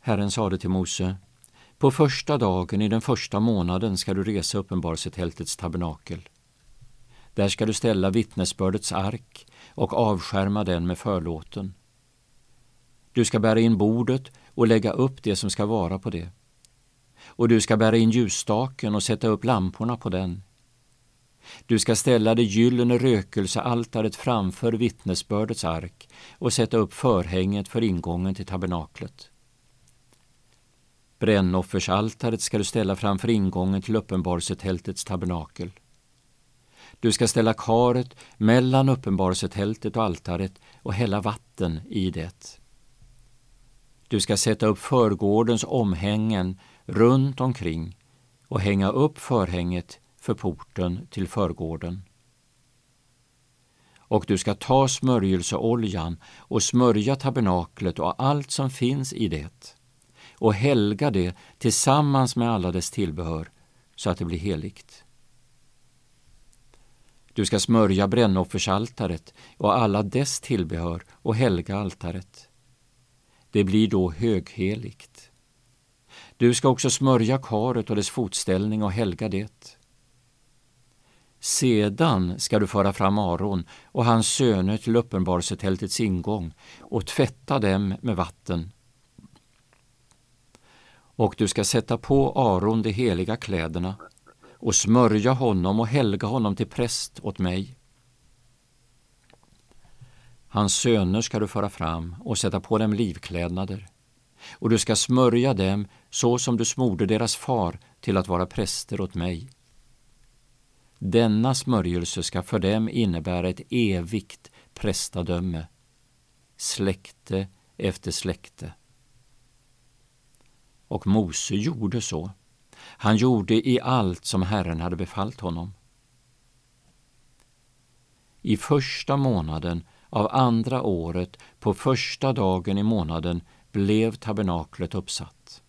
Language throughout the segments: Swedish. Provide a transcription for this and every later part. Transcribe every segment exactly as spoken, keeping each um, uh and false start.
Herren sade till Mose: på första dagen i den första månaden ska du resa uppenbarelsetältets tabernakel. Där ska du ställa vittnesbördets ark och avskärma den med förlåten. Du ska bära in bordet och lägga upp det som ska vara på det. Och du ska bära in ljusstaken och sätta upp lamporna på den. Du ska ställa det gyllene rökelsealtaret framför vittnesbördets ark och sätta upp förhänget för ingången till tabernaklet. Brännoffersaltaret ska du ställa framför ingången till uppenbarelsetältets tabernakel. Du ska ställa karet mellan uppenbarelsetältet och altaret och hälla vatten i det. Du ska sätta upp förgårdens omhängen runt omkring och hänga upp förhänget för porten till förgården. Och du ska ta smörjelseoljan och smörja tabernaklet och allt som finns i det och helga det tillsammans med alla dess tillbehör så att det blir heligt. Du ska smörja brännoffersaltaret och alla dess tillbehör och helga altaret. Det blir då högheligt. Du ska också smörja karet och dess fotställning och helga det. Sedan ska du föra fram Aron och hans söner till uppenbarelsetältets ingång och tvätta dem med vatten. Och du ska sätta på Aron de heliga kläderna och smörja honom och helga honom till präst åt mig. Hans söner ska du föra fram och sätta på dem livklädnader, och du ska smörja dem så som du smorde deras far till att vara präster åt mig. Denna smörjelse ska för dem innebära ett evigt prästadöme, släkte efter släkte. Och Mose gjorde så. Han gjorde i allt som Herren hade befallt honom. I första månaden av andra året, på första dagen i månaden, blev tabernaklet uppsatt.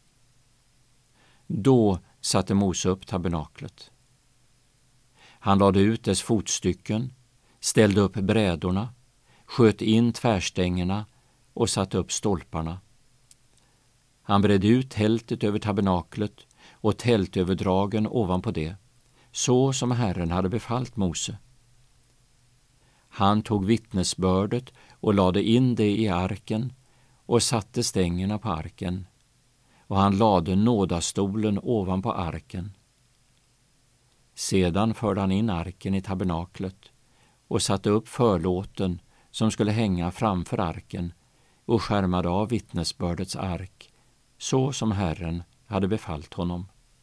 Då satte Mose upp tabernaklet. Han lade ut dess fotstycken, ställde upp brädorna, sköt in tvärstängerna och satte upp stolparna. Han bredde ut tältet över tabernaklet och tältöverdragen ovanpå det, så som Herren hade befallt Mose. Han tog vittnesbördet och lade in det i arken och satte stängerna på arken, och han lade nådastolen ovanpå arken. Sedan förde han in arken i tabernaklet och satte upp förlåten som skulle hänga framför arken och skärmade av vittnesbördets ark, så som Herren hade befallt honom.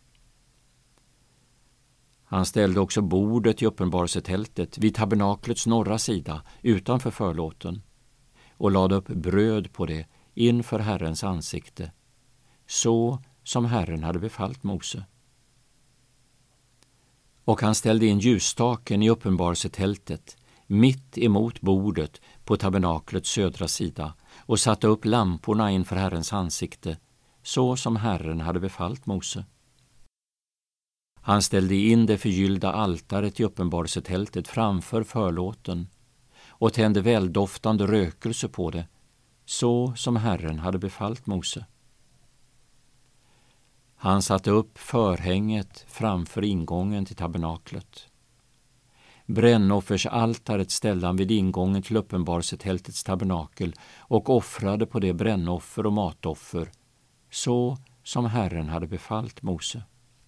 Han ställde också bordet i uppenbarelsetältet vid tabernaklets norra sida utanför förlåten och lade upp bröd på det inför Herrens ansikte, så som Herren hade befallt Mose. Och han ställde in ljusstaken i uppenbarelsetältet mitt emot bordet på tabernaklets södra sida och satte upp lamporna inför Herrens ansikte, så som Herren hade befallt Mose. Han ställde in det förgyllda altaret i uppenbarelsetältet framför förlåten och tände väldoftande rökelse på det, så som Herren hade befallt Mose. Han satte upp förhänget framför ingången till tabernaklet. Brännoffersaltaret ställde han vid ingången till uppenbarelsetältets tabernakel och offrade på det brännoffer och matoffer, så som Herren hade befallt Mose.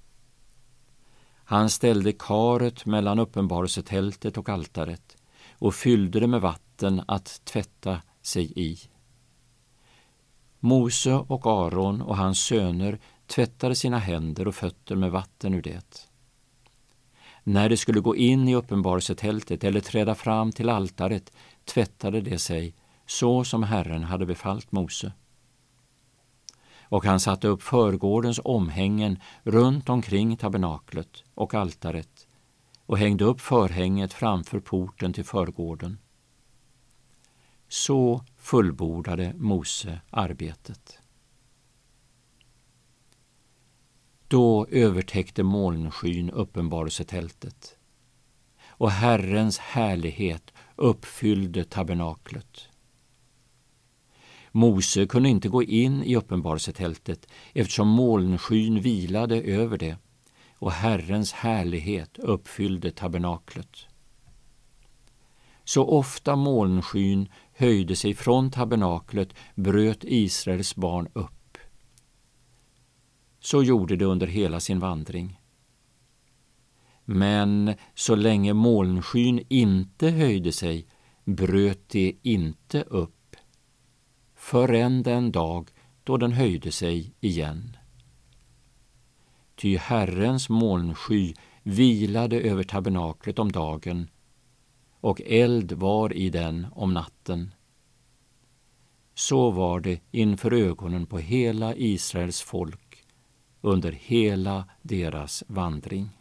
Han ställde karet mellan uppenbarelsetältet och altaret och fyllde det med vatten att tvätta sig i. Mose och Aron och hans söner tvättade sina händer och fötter med vatten ur det. När de skulle gå in i uppenbarelsetältet eller träda fram till altaret tvättade de sig, så som Herren hade befallt Mose. Och han satte upp förgårdens omhängen runt omkring tabernaklet och altaret och hängde upp förhänget framför porten till förgården. Så fullbordade Mose arbetet. Då övertäckte molnskyn uppenbarelsetältet, och Herrens härlighet uppfyllde tabernaklet. Mose kunde inte gå in i uppenbarelsetältet eftersom molnskyn vilade över det och Herrens härlighet uppfyllde tabernaklet. Så ofta molnskyn höjde sig från tabernaklet bröt Israels barn upp. Så gjorde det under hela sin vandring. Men så länge molnskyn inte höjde sig bröt det inte upp, förrän den dag då den höjde sig igen. Ty Herrens molnsky vilade över tabernaklet om dagen, och eld var i den om natten. Så var det inför ögonen på hela Israels folk under hela deras vandring.